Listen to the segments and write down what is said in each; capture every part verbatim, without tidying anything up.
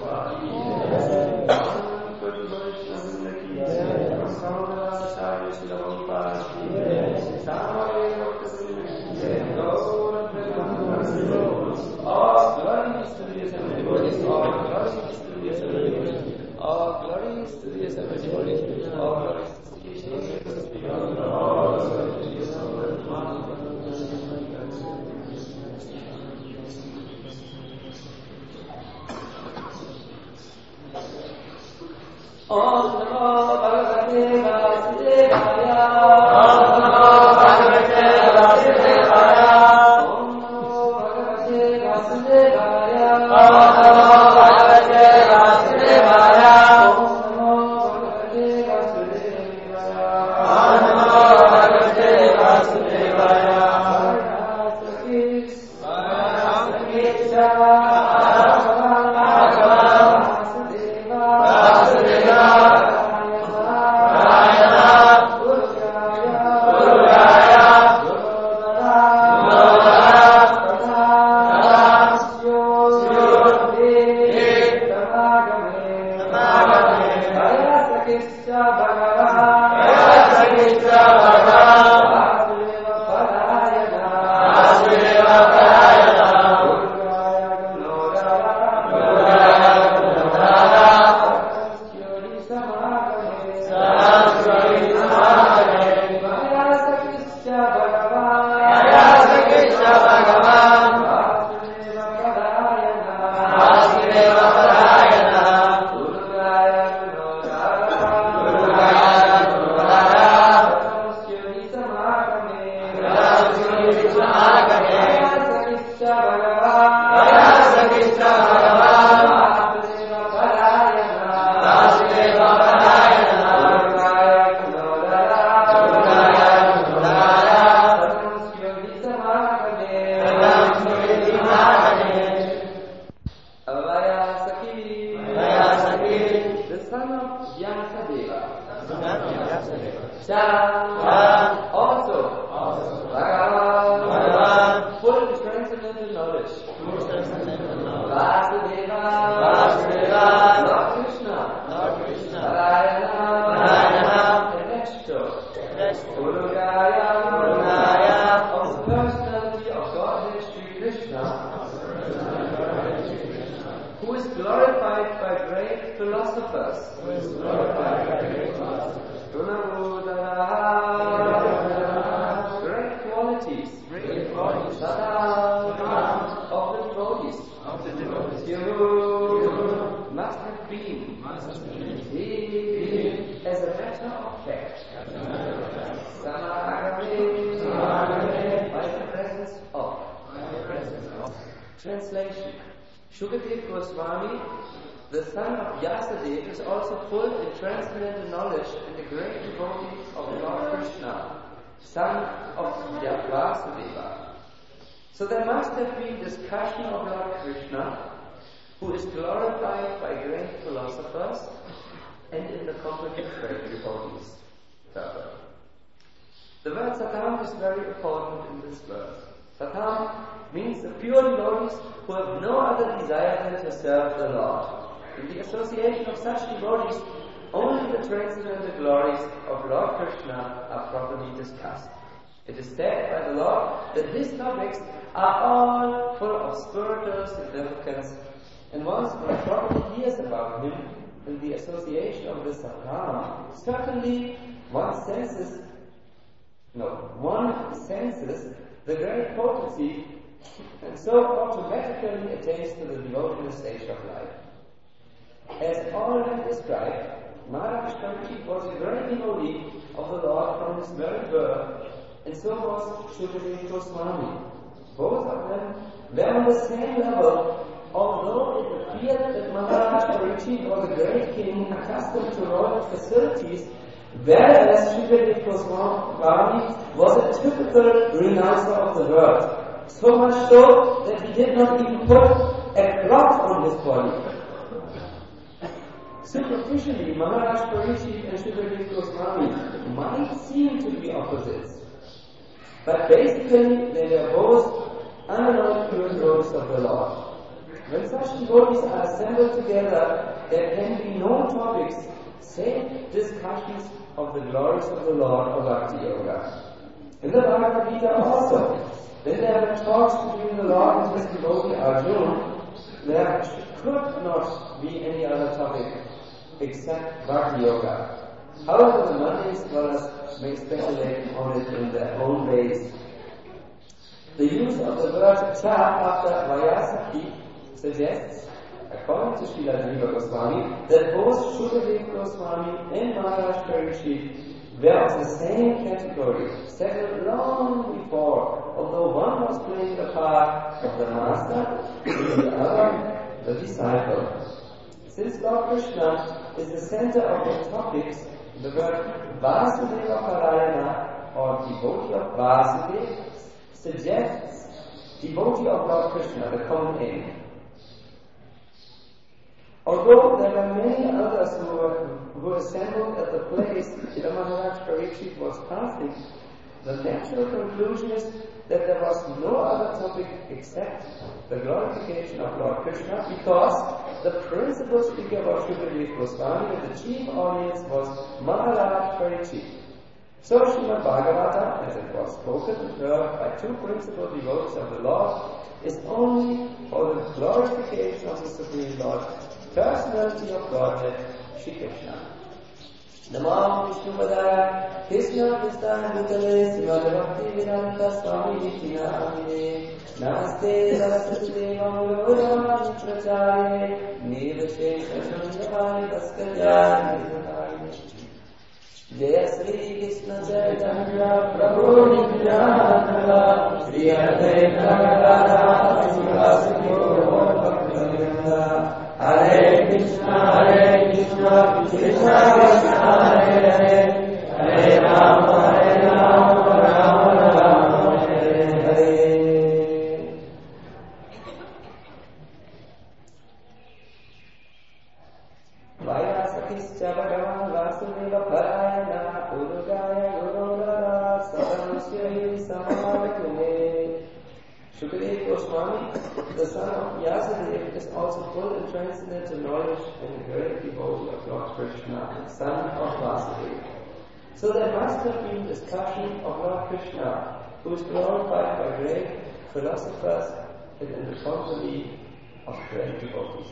Translation. Shukadev Goswami, the son of Vyasadeva, is also full in transcendental knowledge and the great devotee of Lord Krishna, son of Vasudeva. So there must have been discussion of Lord Krishna, who is glorified by great philosophers and in the company of great devotees. Further. The word Satam is very important in this verse. Satam means the pure devotees who have no other desire than to serve the Lord. In the association of such devotees, only the transcendental glories of Lord Krishna are properly discussed. It is said by the Lord that his topics are all full of spiritual significance, and once one properly hears about him in the association of this Satam, certainly one senses, no, one senses the great potency, and so automatically attains to the devotional stage of life. As already described, Maharaj Pandit was a great devotee of the Lord from his very birth, and so was Shukadev Goswami. Both of them were on the same level, although it appeared that Maharaj Parikshit was a great king accustomed to royal facilities, whereas Shukadev Goswami was a typical renouncer of the world. So much so that he did not even put a cloth on his body. Superficially, Maharaj Parikshit and Shukadev Goswami might seem to be opposites, but basically they were both unalloyed pure devotees of the Lord. When such devotees are assembled together, there can be no topics save discussions of the glories of the Lord or Bhakti Yoga. In the Bhagavad Gita also, when there were talks between the Lord and his devotee Arjuna, there could not be any other topic except Bhakti Yoga. However, the Mandarin scholars may speculate on it in their own ways. The use of the word cha after Vayasaki suggests, according to Srila Jiva Goswami, that both Shukadeva Goswami and Maharaj Parikshit were of the same category, settled long before, although one was playing the part of the master, and the other the disciple. Since Lord Krishna is the center of the topics, the word Vasudeva Parayana, or devotee of Vasudeva, suggests devotee of Lord Krishna, the common aim. Although there were many others who were, who were assembled at the place where Maharaj Parikshit was passing, the natural conclusion is that there was no other topic except the glorification of Lord Krishna, because the principal speaker was Shukadeva Goswami and the chief audience was Maharaj Parikshit. So Srimad Bhagavata, as it was spoken and heard by two principal devotees of the Lord, is only for the glorification of the Supreme Lord, personality of Godhead, Shri Krishna. Namam Vishnu Padaya, Krishna Krishna Bhutale, Srimad Bhakti Vedanta Swami Nitya Amine, Namaste Saraswati Mangalam Prachare, Nivashesha Shandhavani Vaskaya Nivakari. Jaya Sri Krishna Chaitanya Prabhu Nityananda, Sri Advaita Gadadhara Sivasati Gaura Bhakti Hare Krishna, Hare Krishna, Krishna Krishna, Hare Hare, Hare Rama, Hare Rama, Rama Rama, Hare Hare. Vayasakischa Bhagavan Vasudeva Parayana, Urugaya Gururara, Sadanasya Samavatume. Shukadeva Goswami, the son of Vyasadeva, is also full and transcendental knowledge and a great devotee of Lord Krishna, son of Vasudeva. So there must have been discussion of Lord Krishna, who is glorified by great philosophers and in the company of great devotees.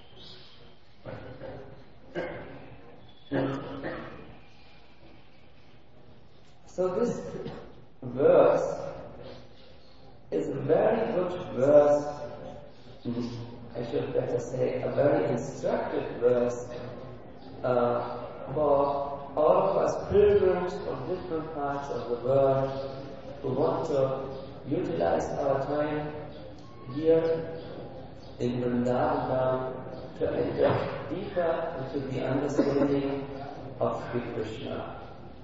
So this verse is a very good verse, I should better say, a very instructive verse uh, for all of us pilgrims from different parts of the world who want to utilize our time here in Vrindavan to enter deeper into the understanding of Sri Krishna.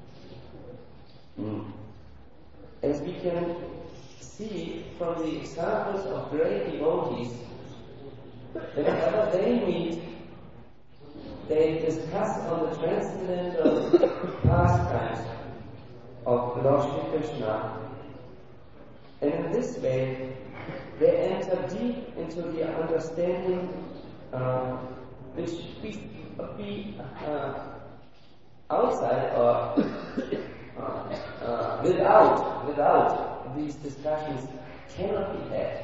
Mm. As we can see from the examples of great devotees, whenever they meet, they discuss on the transcendental pastimes of Lord Shri Krishna, and in this way they enter deep into the understanding uh, which we, we uh, outside or uh, uh, without without these discussions cannot be had.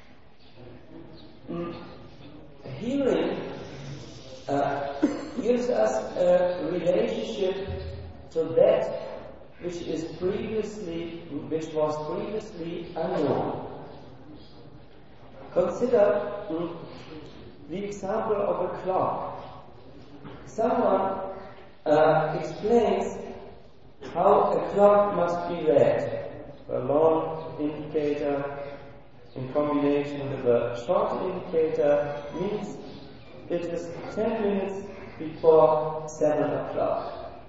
Mm. Hearing uh, gives us a relationship to that which is previously, which was previously unknown. Consider mm, the example of a clock. Someone uh, explains how a clock must be read. A long indicator in combination with a short indicator means it is ten minutes before seven o'clock.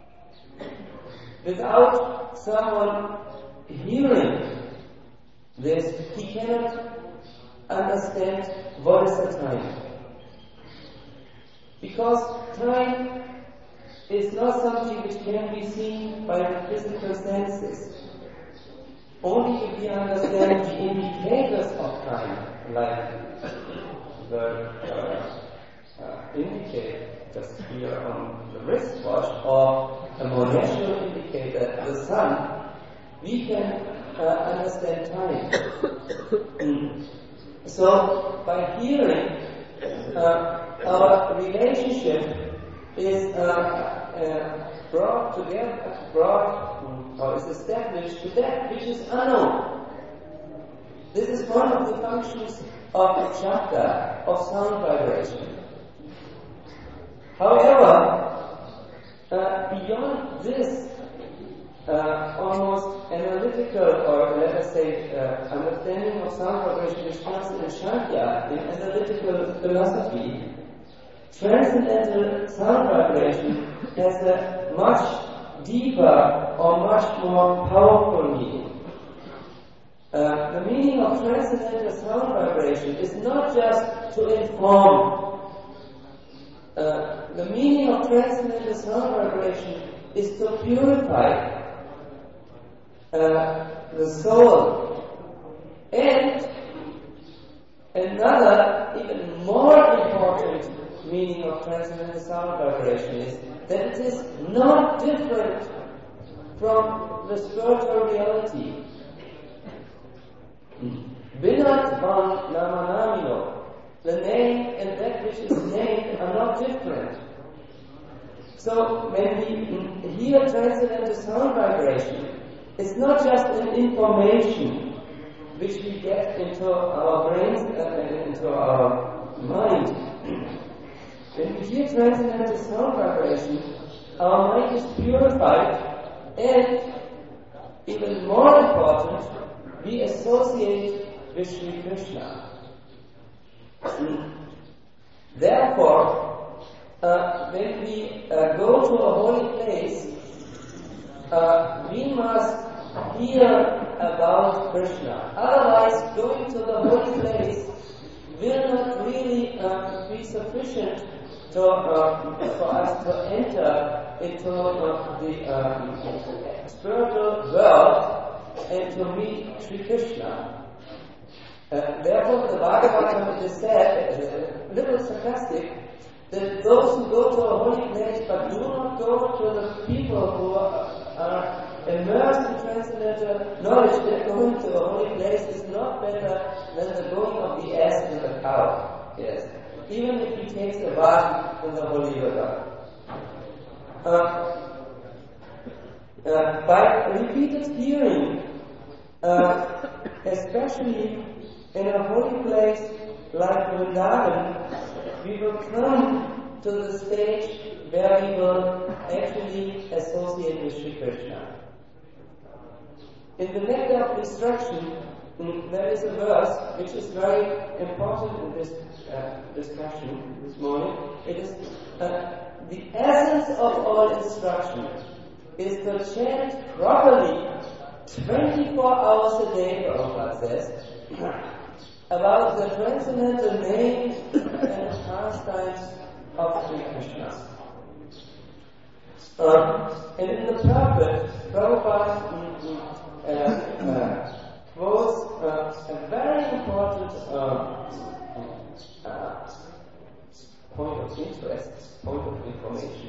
Without someone hearing this, he cannot understand what is the time. Because time is not something which can be seen by the physical senses. Only if we understand the indicators of time, like the uh, uh, indicate just here on the wristwatch, or a more natural indicator, the sun, we can uh, understand time. Mm. So, by hearing, uh, our relationship is uh, uh, brought together, brought or is established to that which is unknown. This is one of the functions of shabda, of sound vibration. However, uh, beyond this uh, almost analytical, or let us say uh, understanding of sound vibration which comes in Shakya, in analytical philosophy, transcendental sound vibration has a much deeper or much more powerful meaning. Uh, the meaning of transcendental sound vibration is not just to inform. Uh, the meaning of transcendental sound vibration is to purify uh, the soul. And another, even more important meaning of transcendental sound vibration is that it is not different from the spiritual reality. Binat van namanamino. The name and that which is named are not different. So when we hear transcendental sound vibration, it's not just an information which we get into our brains and into our mind. When we hear transcendental sound vibration, our mind is purified, and even more important, we associate with Sri Krishna. Therefore, uh, when we uh, go to a holy place, uh, we must hear about Krishna. Otherwise, going to the holy place will not really uh, be sufficient to, uh, for us to enter into uh, the uh, spiritual world and to meet Sri Krishna. Uh, therefore, the Bhagavatam is said, a little sarcastic, that those who go to a holy place but do not go to the people who are, are immersed in transcendental knowledge, that going to a holy place is not better than the going of the ass and the cow. Yes, even if he takes a bath in the holy river. Uh, uh, by repeated hearing, uh, especially in a holy place like Vrindavan, we will come to the stage where we will actually associate with Sri Krishna. In the Nectar of Instruction, there is a verse which is very important in this uh, discussion this morning. It is uh, the essence of all instruction is to chant properly twenty-four hours a day, Prabhupada says, about the transcendental name and pastimes of Sri Krishna. Uh, and in the purport, Prabhupada uh, uh, quotes uh, a very important uh, uh, point of interest, point of information.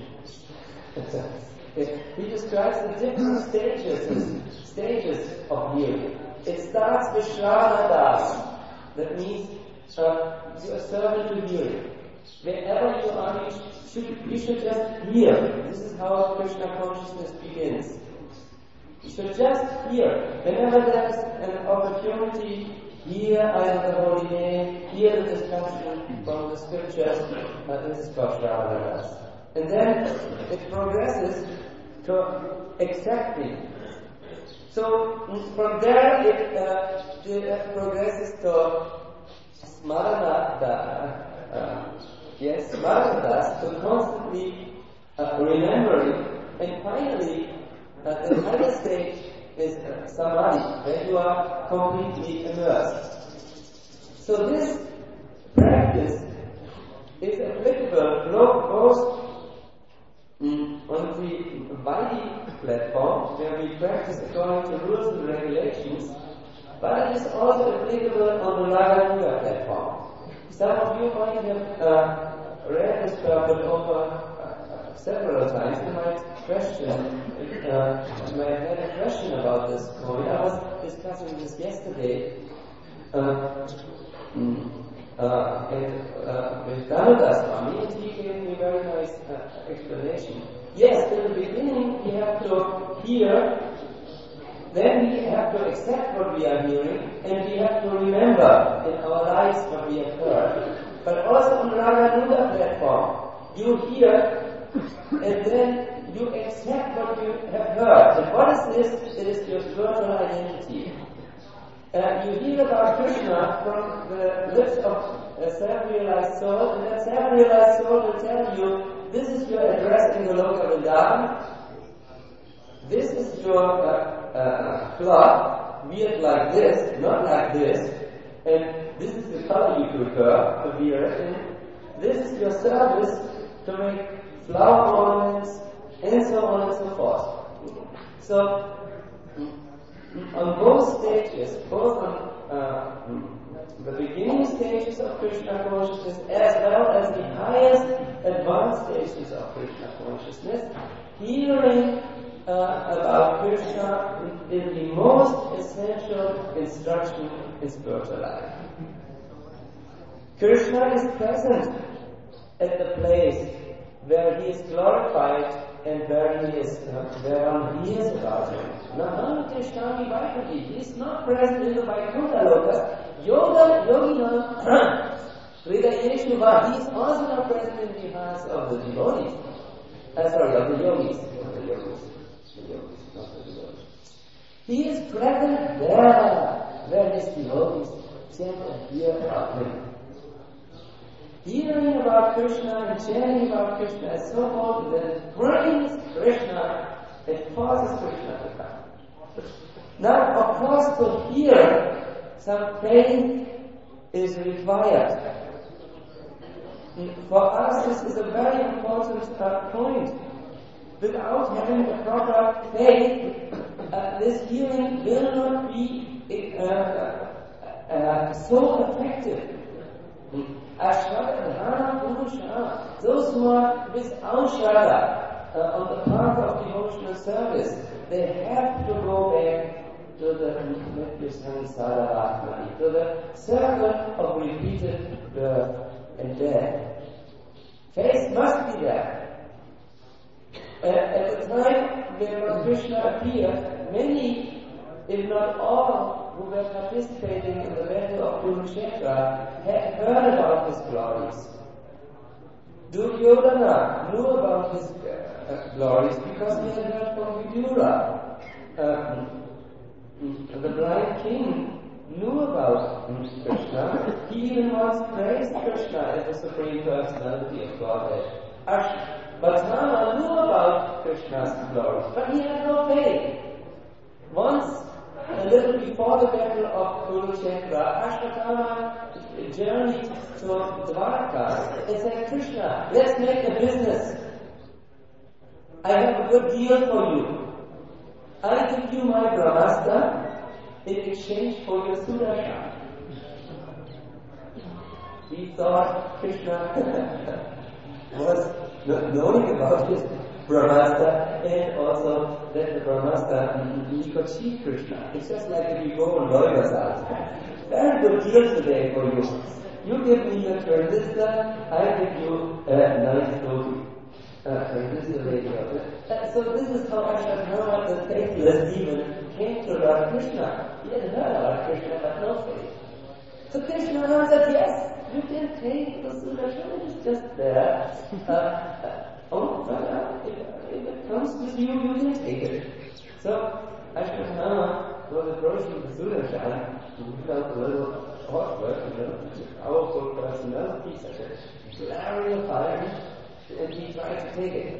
He describes the different stages stages of hearing. It starts with Shravana Das. That means uh, you are servant to hearing. Wherever you are, you should, you should just hear. This is how Krishna consciousness begins. You should just hear. Whenever there is an opportunity, hear either the holy name, hear the discussion from the scriptures. Uh, this is called Shravana Das. And then it progresses to accepting. So from there it, uh, it progresses to Smarana, uh, yes, Smarana Das, to constantly uh, remembering, and finally uh, the final stage is uh, Samadhi, where you are completely immersed. So this practice is applicable both Mm, on the Vaidhi platform, where we practice according to rules and regulations, but it is also applicable on the Raga Yoga platform. Some of you might have uh, read this purport over uh, several times. You might question, uh, you might have had a question about this point. I was discussing this yesterday. Uh, mm, uh, and, uh, with Danudas Swami, and he gave me a very nice uh, explanation. Yes, in the beginning we have to hear, then we have to accept what we are hearing, and we have to remember in our lives what we have heard. But also on the Raganuga platform, you hear, and then you accept what you have heard. And what is this? It is your spiritual identity. Uh, you hear about Krishna from the lips of a self-realized soul, and that self-realized soul will tell you, this is your address in the Loka Vrindavan, this is your uh, uh, cloth, be it like this, not like this, and this is the color you prefer to wear it, and this is your service to make flower ornaments, and so on and so forth. So, on both stages, both on uh, the beginning stages of Krishna consciousness as well as the highest advanced stages of Krishna consciousness, hearing uh, about Krishna is the most essential instruction in spiritual life. Krishna is present at the place where he is glorified and where he is, uh, where one hears about him. Naham Krishnami Vaikuti. He is not present in the Vaikuntha Lokas. Yoga, Yogina, Rida Yeshuva, he is also not present in the hearts of the devotees. Uh, sorry, of the yogis. Not the yogis. The yogis, not the devotees. He is present there, where his devotees chant and hear about him. Hearing about Krishna and chanting about Krishna is so important that it brings Krishna, it forces Krishna to come. Now, of course, to hear, some faith is required. For us, this is a very important uh, point. Without having a proper faith, uh, this hearing will not be uh, uh, so effective. Ashradha Purusha, those who are without Shraddha uh, on the path of devotional service, they have to go back to the Sansara, to the circle of repeated birth and death. Faith must be there. Uh, at the time when Lord Krishna appeared, many, if not all, who were participating in the battle of Kurukshetra had heard about his glories. Duryodhana knew about his uh, glories because he had heard from Vidura. Uh, the blind king knew about Krishna. He even once praised Krishna as the Supreme Personality of Godhead. Bhatama knew about Krishna's glories, but he had no faith. Once, a little before the battle of Kurukshetra, Ashwatthama journeyed to Dwarka and said, Krishna, let's make a business. I have a good deal for you. I give you my Brahmastra in exchange for your Sudarshan. He thought Krishna was not knowing about his Brahmastra and also that the Brahmastra he could see Krishna. It's just like if you go on Loivasal. Very good deal today for you. You give me a transistor, I give you a nice roti. Uh, transistor radio. Uh, so this is how Ashwatthama, the faithless demon, came to Lord Krishna. He had heard about Krishna but no faith. So Krishna answered, yes, you can take the Sudarshan, it is just there. Uh, uh, Oh, well, uh, if, if it comes with you, you can take it. So, Ashwatthama was approaching the Sudarshan, he felt a little awkward, you know, powerful personality, such a glaring fire, and he tried to take it.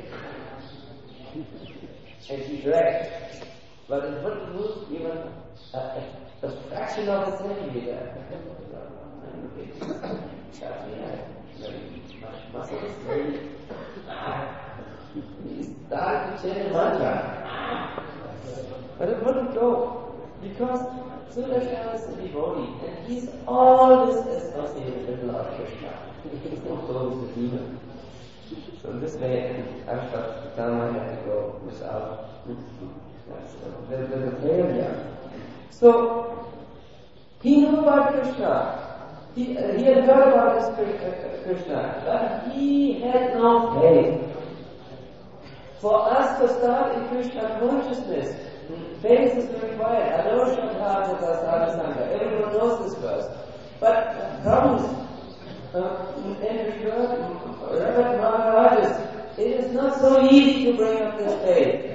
And he dragged. But it wouldn't move even a, a, a fraction of a centimeter. Very much muscles, very he started to chant mantra. But it wouldn't go because Sudarshan is a devotee, and he's always associated with Lord Krishna. He's not close to demon. So this way, Ashwatthama had to go without the, the, the failure. So, he knew about Krishna. He, uh, he had heard about this Krishna, but he had no faith. For us to start in Krishna consciousness, faith is required. Everyone knows this verse. But problems uh, in Reverend Maharajas, it is not so easy to bring up this faith.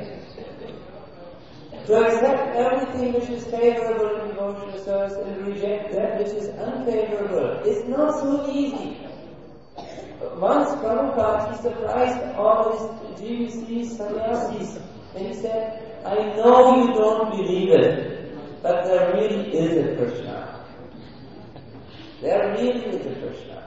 To accept everything which is favorable in devotional service and reject that which is unfavorable is not so easy. Once Prabhupada, he surprised all his G B C sannyasis, and he said, I know you don't believe it, but there really is a Krishna. There really is a Krishna.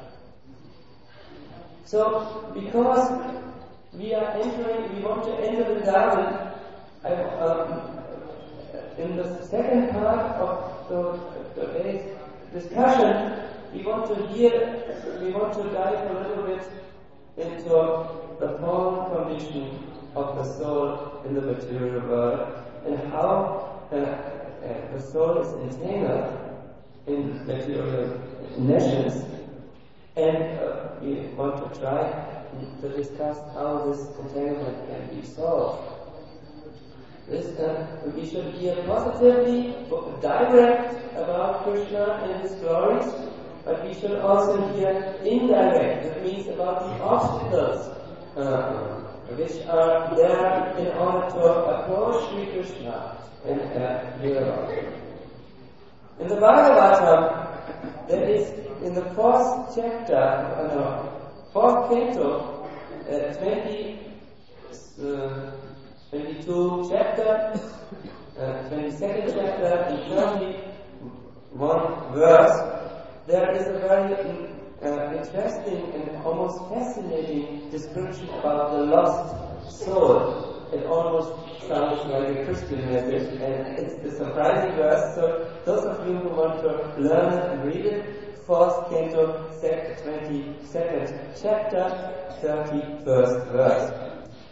So, because we are entering, we want to enter the garden, I, um, in the second part of the, today's discussion, we want to hear, we want to dive a little bit into the fallen condition of the soul in the material world and how uh, uh, the soul is entangled in material nations. And uh, we want to try to discuss how this entanglement can be solved. This, uh, we should hear positively, direct about Krishna and his glories, but we should also hear indirect, that means about the obstacles uh, which are there in order to approach Sri Krishna and uh, Lila. In the Bhagavatam, there is in the fourth chapter, uh, no, fourth canto, uh, twenty, uh, twenty-two chapter, uh, twenty-second chapter, and thirty-one verse, there is a very uh, interesting and almost fascinating description about the lost soul. It almost sounds like a Christian message, and it's a surprising verse. So those of you who want to learn it and read it, fourth canto, twenty-second chapter, thirty-first verse.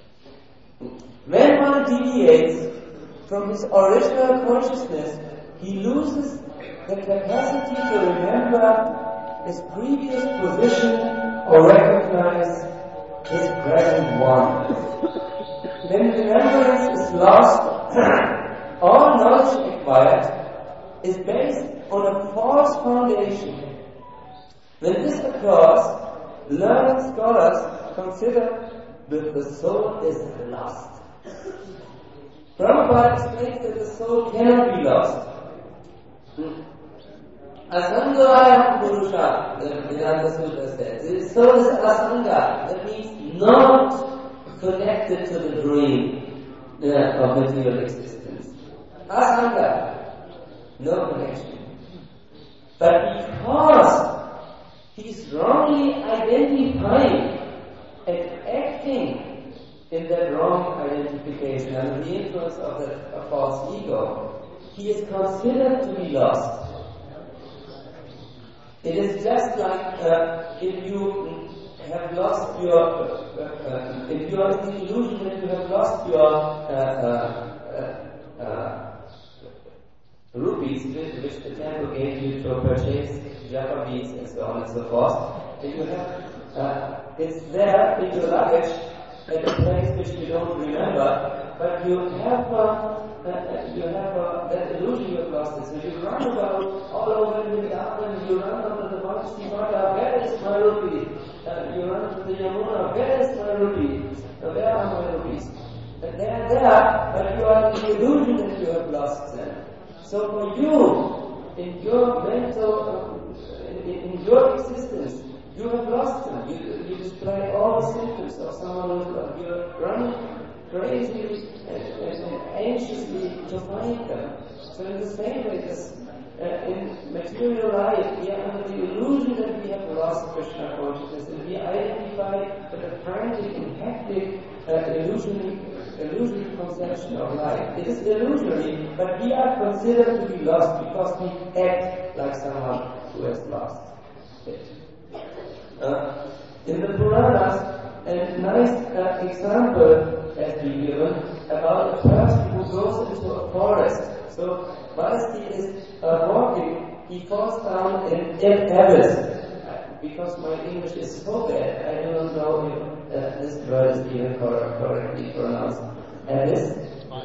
When one deviates from his original consciousness, he loses the capacity to remember his previous position or recognize his present one. When remembrance is lost, all knowledge acquired is based on a false foundation. When this occurs, learned scholars consider that the soul is lost. Prabhupada explains that the soul cannot be lost. Asangaya Purusha, the Vedanta Sutra says. The soul is asanga, that means not connected to the dream uh, of material existence. Asanga, no connection. But because he is wrongly identifying and acting in that wrong identification under the influence of the of false ego, he is considered to be lost. It is just like uh, if you have lost your, uh, uh, if you are in the illusion that you have lost your uh, uh, uh, uh, rupees which the temple gave you to purchase japa beads and so on and so forth. If you have, uh, it's there in your luggage at a place which you don't remember, but you have uh, uh, you have uh, that illusion you have lost it. So you run about all over in the garden, you run over the Bhakti Mata, where is my rupee? Uh, you run to the Yamuna, where is my rupee? Uh, where are my rupees? And they are there, but you are in the illusion that you have lost them. So for you, in your mental, uh, in, in your existence, you have lost them. You, you display all the symptoms of someone who uh, you're running crazily and, and, and anxiously to find them. So in the same way, this, uh, in material life, we are under the illusion that we have lost Krishna consciousness, and we identify with a frantic and hectic uh, illusion illusory conception of life. It is illusory, but we are considered to be lost because we act like someone who has lost it. Uh, in the Puranas, a nice uh, example has been given about a person who goes into a forest. So, whilst he is uh, walking, he falls down in an abyss. Because my English is so bad, I do not know if uh, this word is even cor- correctly pronounced. Abyss?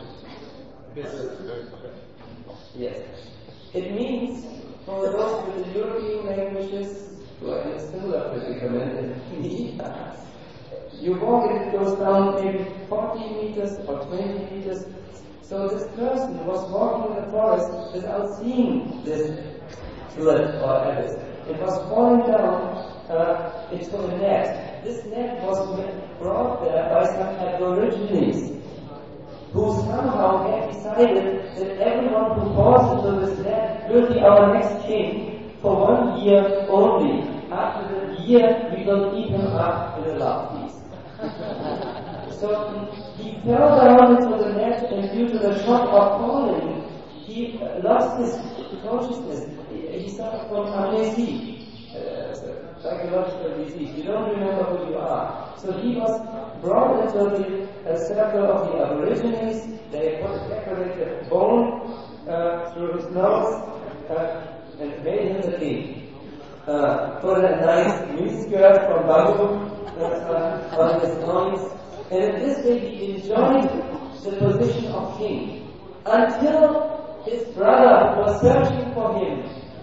Yes. It means, for those with the European languages, who are in a similar predicament as me, you walk and it goes down maybe forty meters or twenty meters. So this person was walking in the forest without seeing this flood or abyss. It was falling down uh, into a net. This net was brought there by some aborigines who somehow had decided that everyone who falls into this net will be our next king for one year only. After the year, we will eat him up in a love feast. So he fell down into the net, and due to the shock of falling, he lost his consciousness. He suffered from amnesia, uh, psychological disease. You don't remember who you are. So he was brought into the uh, circle of the Aborigines. They put a decorated bone uh, through his nose uh, and made him the king. Uh, put a nice miniskirt from bamboo uh, on his loins, and in this way he enjoyed the position of king until his brother, who was searching for him,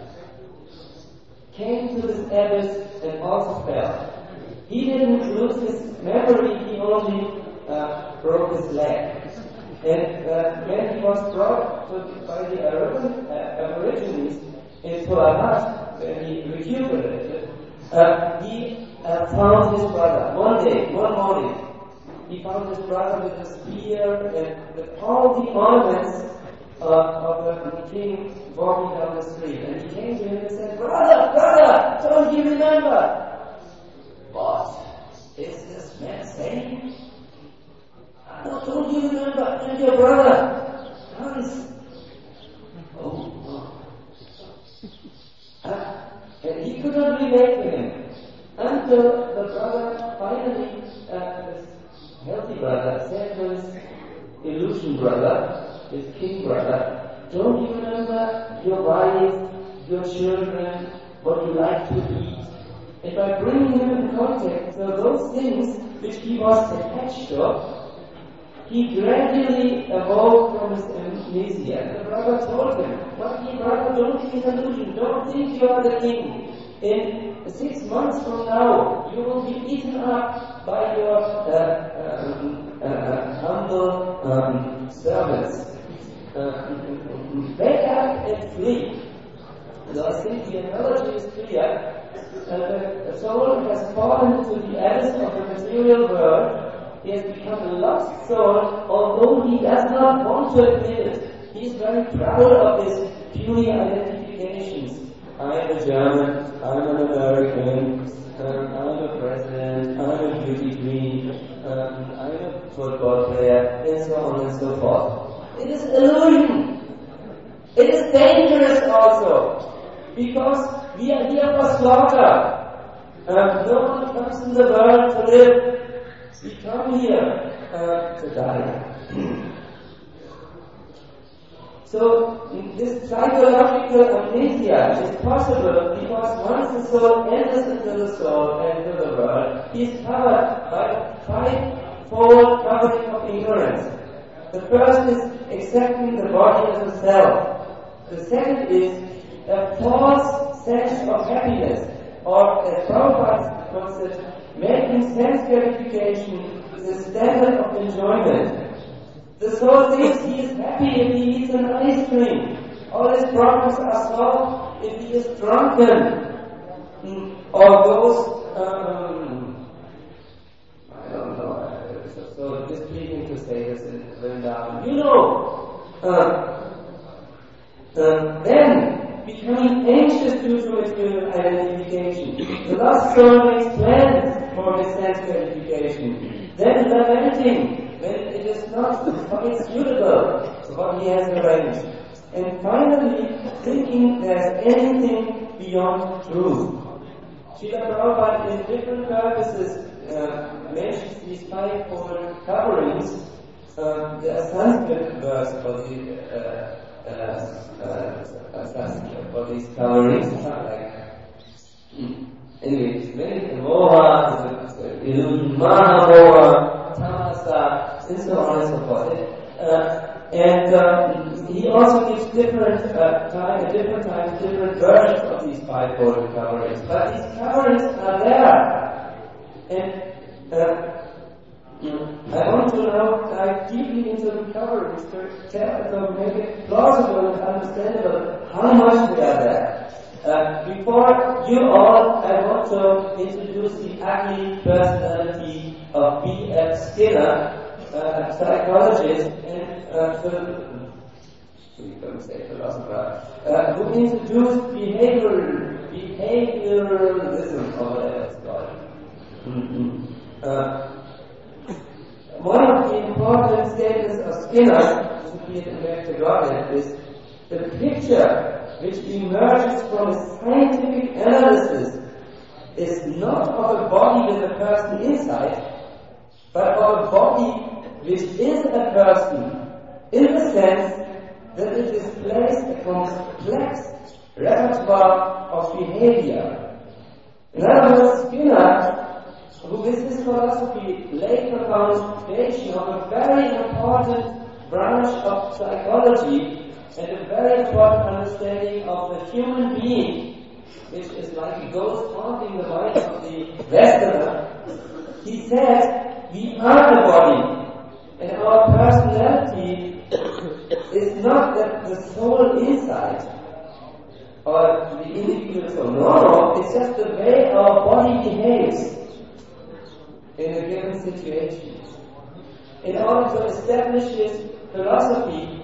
came to this abyss and also fell. He didn't lose his memory, he only uh, broke his leg. And uh, when he was brought to, by the uh, Aborigines into a hut, when he recuperated, uh, he uh, found his brother. One day, one morning, he found his brother with a spear and with all the ornaments uh, of the king walking down the street. And he came to him and said, "Brother, brother, don't you remember?" "What is this man saying?" "No, don't you remember? And your brother, Hans." "Oh, no." Uh, and he could not relate to him until the brother finally, uh, this healthy brother, said to his illusion brother, his king brother, "Don't you remember your wife, your children, what you like to eat?" And by bringing him in contact with those things which he was attached to, he gradually awoke from his amnesia. And the brother told him, "But dear brother, don't be an illusion. Don't think you are the king. In six months from now, you will be eaten up by your uh, um, uh, humble um, servants. Uh, wake up and flee." So I think the analogy is clear. Uh, the soul has fallen into the abyss of the material world. He has become a lost soul, although he does not want to admit it. He is very proud of his puny identifications. I am a German, I'm an American, um, I'm a president, I'm a beauty queen, um, I'm a football player, and so on and so forth. It is illusion. It is dangerous also, because we are here for slaughter. Um, no one comes in the world to live. We come here uh, to die. So this psychological amnesia is possible because once the soul enters into the soul and into the world, he is covered by a five-fold covering of ignorance. The first is accepting the body as a self. The second is a false sense of happiness, or as Prabhupada puts it, making sense gratification the standard of enjoyment. The soul thinks he is happy if he eats an ice cream. All his problems are solved if he is drunken. Or goes, um, I don't know, it's so displeasing to say this in Vrindavan. You know, uh, uh, then becoming anxious due to material identification. The lost soul makes plans for his sense gratification. Then lamenting when it is not quite suitable to what he has arranged. And finally, thinking there's anything beyond truth. Srila Prabhupada, in different purposes, uh, mentions these five-fold coverings. Uh, there are Sanskrit verse for the uh, uh, uh, Sanskrit for these coverings. Like, hmm. Anyway, many Moha, illusion, Mahamoha, Tamasa, and so on and so forth. Uh, and uh, he also gives different uh, time, at different times, different versions of these five-fold coverings. But these coverings are there. And uh, I want to now dive deeply into the coverings to tell, to make it plausible and understandable how much they are there. Uh, before you all, I want to introduce the ugly personality of B F Skinner, uh, a psychologist and uh, phil- say philosopher, uh, who introduced behavioral, behavioralism, or whatever it's called. Mm-hmm. Uh, one of the important statements of Skinner, to be in back to Godhead, is the picture which emerges from a scientific analysis is not of a body with a person inside, but of a body which is a person, in the sense that it displays a complex repertoire of behavior. In other words, Skinner, who with his philosophy laid the foundation of a very important branch of psychology and a very important understanding of the human being, which is like a ghost haunting the mind of the Westerner. He said, we are the body, and our personality is not that the soul inside, or the individual soul. No, no, it's just the way our body behaves in a given situation. In order to establish his philosophy,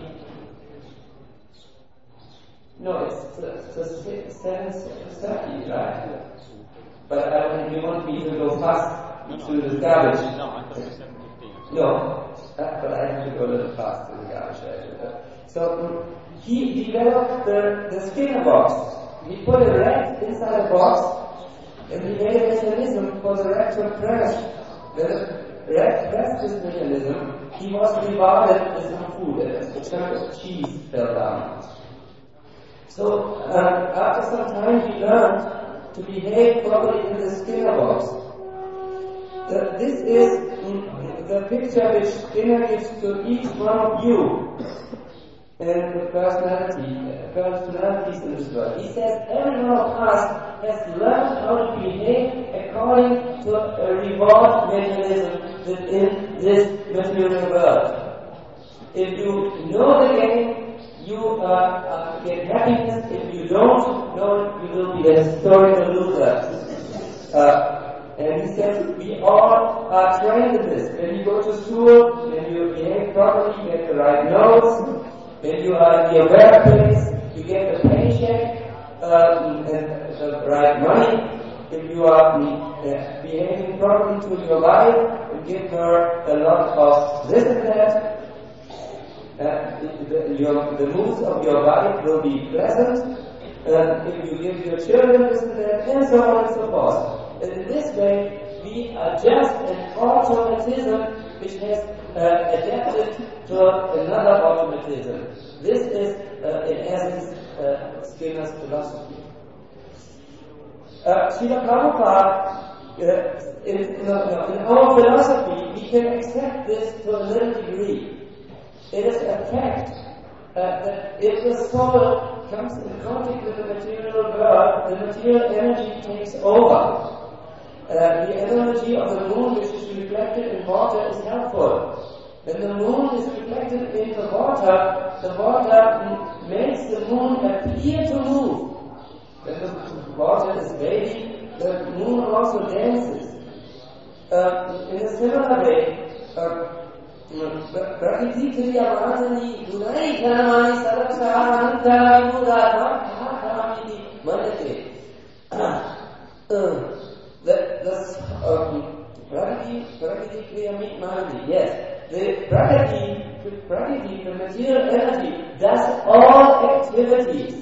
no, it's the seven thirty, right? But I don't think you want me to go fast through the garbage. No, I thought it was seven fifteen. No, but I have to go a little fast through the garbage. So he developed the, the Skinner box. He put a rat inside a box, and he made a mechanism for the rat to crash. The rat crashed this mechanism. He was rewarded with some food, and a chunk of cheese fell down. So, uh, after some time, he learned to behave properly in the Skinner box. The, this is mm, the picture which Skinner gives to each one of you and the personality, uh, personalities in this world. He says every one of us has learned how to behave according to a reward mechanism within this material world. If you know the game, you uh, uh, get happiness. If you don't know it, you will be a historical loser. Uh, and he says, we all are trained in this. When you go to school, when you behave properly, you get the right notes. When you are in your workplace, you get the paycheck uh, and the right money. If you are uh, behaving properly to your wife, you give her a lot of this and that. Uh, the, your, the moods of your wife will be pleasant. Uh, if you give your children this and that, and so on and so forth. And in this way, we adjust an automatism which has uh, adapted to another automatism. This is, uh, in essence, uh, Skinner's philosophy. Uh, Srila Prabhupada, uh, in, no, no, in our philosophy, we can accept this to a little degree. It is a fact uh, that if the soul comes in contact with the material world, the material energy takes over. Uh, the energy of the moon, which is reflected in water, is helpful. When the moon is reflected in the water, the water makes the moon appear to move. When the water is wavy, the moon also dances. Uh, in a similar way, uh, प्रकृति क्रियमाणनि गुणै धर्माणि सर्वसारान्तराणि मुदात्मात्मात्मामिति मन्यते. The the um, prakriti prakriti kriyamani, yes, the Prakriti, Prakriti, the material energy, does all activities.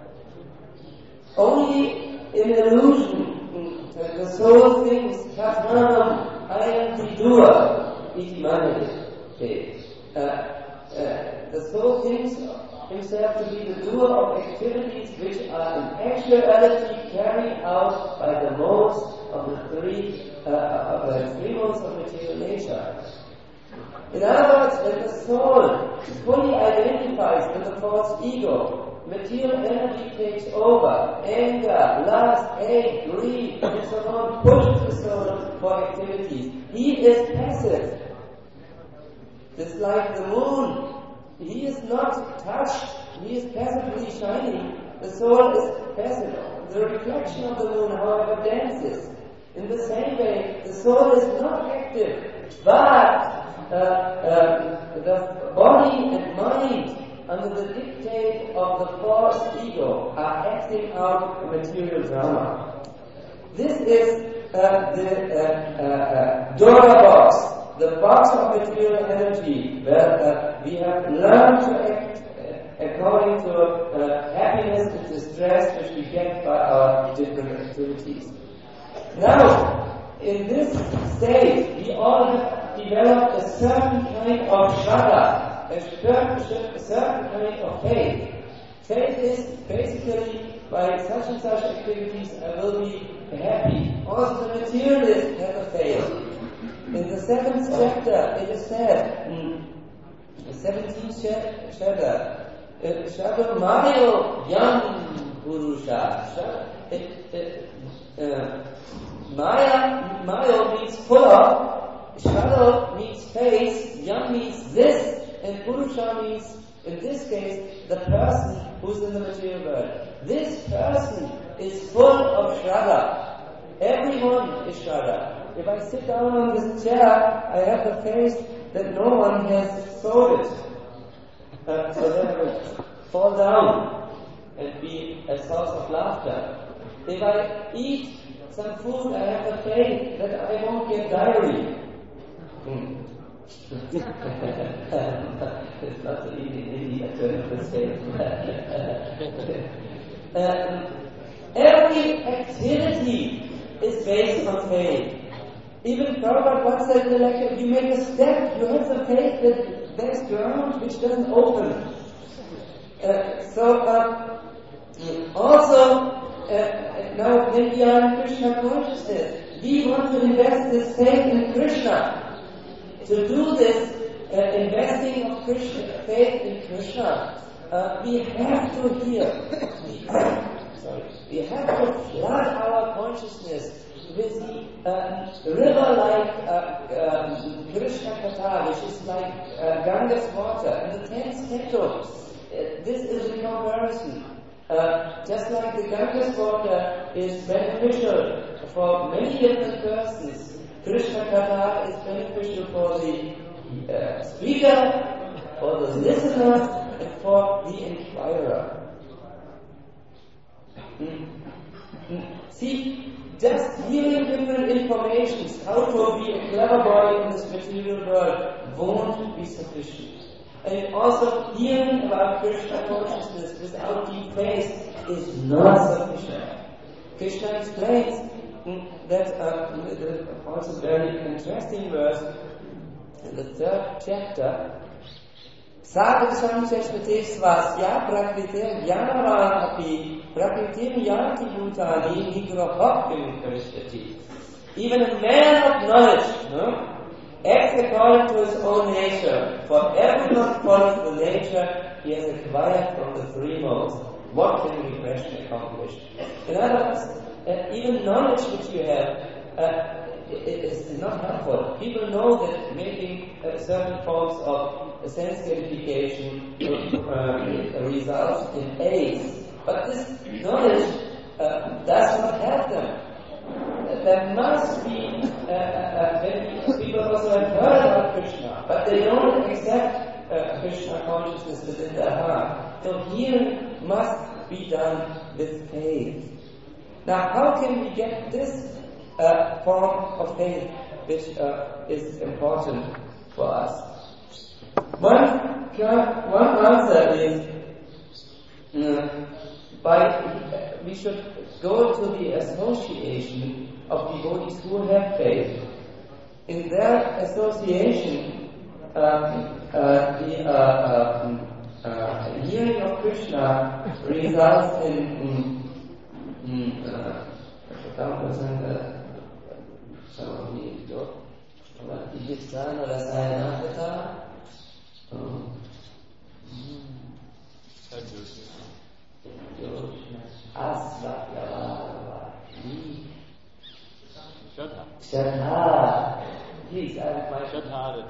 Only in illusion, the soul thinks, Katmanam, I am the doer, iti manade. Uh, uh, the soul thinks himself to be the doer of activities which are in actuality carried out by the modes of the three, uh, of the three modes of material nature. In other words, when the soul fully identifies with the false ego, material energy takes over, anger, lust, hate, greed, and so on, pushes the soul for activities. He is passive. Just like the moon, he is not touched, he is passively shining. The soul is passive. The reflection of the moon, however, dances. In the same way, the soul is not active, but uh, uh, the body and mind, under the dictate of the false ego, are acting out a material drama. This is uh, the uh, uh, uh, Dora box. The box of material energy, where uh, we have learned to act uh, according to uh, happiness and distress which we get by our different activities. Now, in this state, we all have developed a certain kind of shraddha, a certain, a certain kind of faith. Faith is basically, by such and such activities, I will be happy. Also, the materialist has a faith. In the seventh chapter, it is said, in the seventeenth chapter, Shadam Mayo Yam Purusha. Maya, Mayo means full of, Shadow means face, Yam means this, and Purusha means, in this case, the person who's in the material world. This person is full of Shraddha. Everyone is Shraddha. If I sit down on this chair, I have the face that no one has sold it. Uh, so that I will fall down and be a source of laughter. If I eat some food, I have the faith that I won't get diarrhea. Hmm. It's not so easy in India to have this faith. um, every activity is based on faith. Even Prabhupada once said in the lecture, if you make a step, you have the faith that there's ground which doesn't open. Uh, so, uh, also, uh, now when we are in Krishna consciousness, we want to invest this faith in Krishna. To do this uh, investing of Krishna, faith in Krishna, uh, we have to hear, sorry, we have to flood our consciousness with the uh, river-like uh, um, Krishna Katha, which is like uh, Ganga's water, and the ten spectrums. Uh, this is a comparison. Uh, just like the Ganga's water is beneficial for many different persons, Krishna Katha is beneficial for the uh, speaker, for the listener, and for the inquirer. Mm. Mm. See, just hearing different informations, how to be a clever boy in this material world, won't be sufficient. And also hearing about Krishna consciousness without deep faith is not sufficient. Krishna explains that uh, the also very interesting verse in the third chapter. Sadhu samchashvate svasya prakritir jnanavan api prakritir yanti bhutani nigrahapim karishyati. Even a man of knowledge no, acts according to his own nature. For everyone follows the nature he has acquired from the three modes. What can repression accomplish? In other words, uh, even knowledge which you have uh, is not helpful. People know that making uh, certain forms of sense gratification uh, results in AIDS, but this knowledge uh, does not help them. There must be, uh, uh, when people also have heard about Krishna, but they don't accept uh, Krishna consciousness within their heart. So healing must be done with faith. Now, how can we get this uh, form of faith which uh, is important for us? One, one answer is uh, by we should go to the association of devotees who have faith. In their association, um, uh, the uh, uh, uh, hearing of Krishna results in um, um, uh, Shraddha. Please, I have my Shraddha.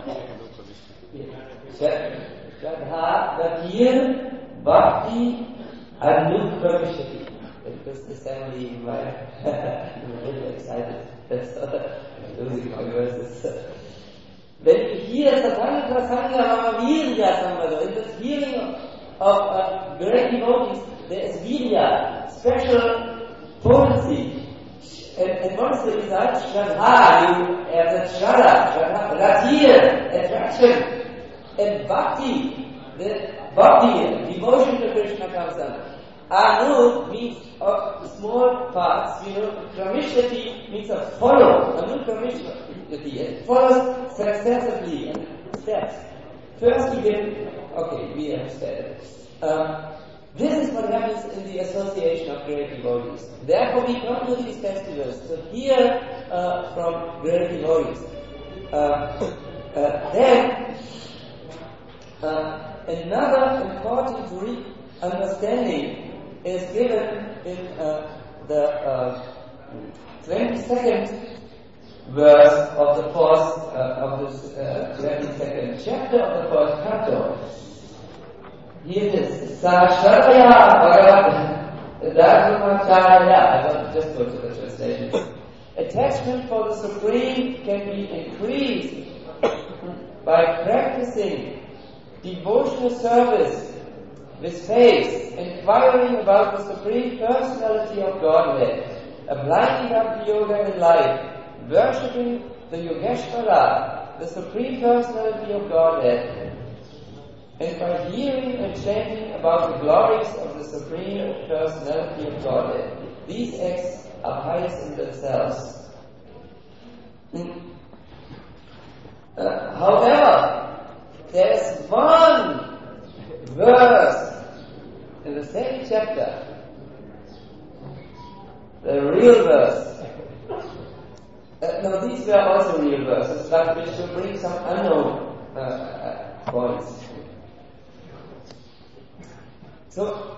Shraddha, but here, Bhakti Anukravishati. Because the family, my, I'm really excited. That's losing my verses. When you hear Satanga Prasanga Mama Virya Samvado, in the hearing of, of uh, great devotees, there is Virya, special potency. And, and what is the result? Shraddha, you have the Shraddha, Shraddha, Ratir, attraction. And Bhakti, the Bhakti, devotion to Krishna comes on. Anu means of small parts, you know, Kramishati means a follow, Anu Kramishati, it follows successively in steps. First you get, okay, we understand. Um, this is what happens in the association of great devotees. Therefore we come to these festivals to hear uh, from great devotees. Uh, uh, then, uh, another important re- understanding is given in uh, the uh, twenty-second verse of the fourth uh, of this uh, twenty-second chapter of the fourth canto. Here it is. Sashrataya Bhagavat Dharmacharya. I want to just go to the translation. Attachment for the Supreme can be increased by practicing devotional service with faith, inquiring about the Supreme Personality of Godhead, applying Bhakti Yoga in life, worshipping the Yogeshvara, the Supreme Personality of Godhead, and by hearing and chanting about the glories of the Supreme Personality of Godhead. These acts are pious in themselves. Uh, however, there is one verse in the same chapter, the real verse. Uh, no, these were also real verses, but which will bring some unknown uh, uh, points. So,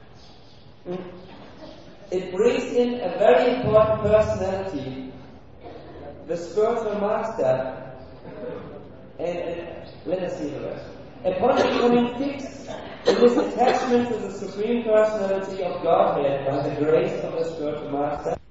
it brings in a very important personality, the spiritual master, and, and let us see the verse. Upon becoming fixed in this attachment to the Supreme Personality of Godhead by the grace of the spiritual master,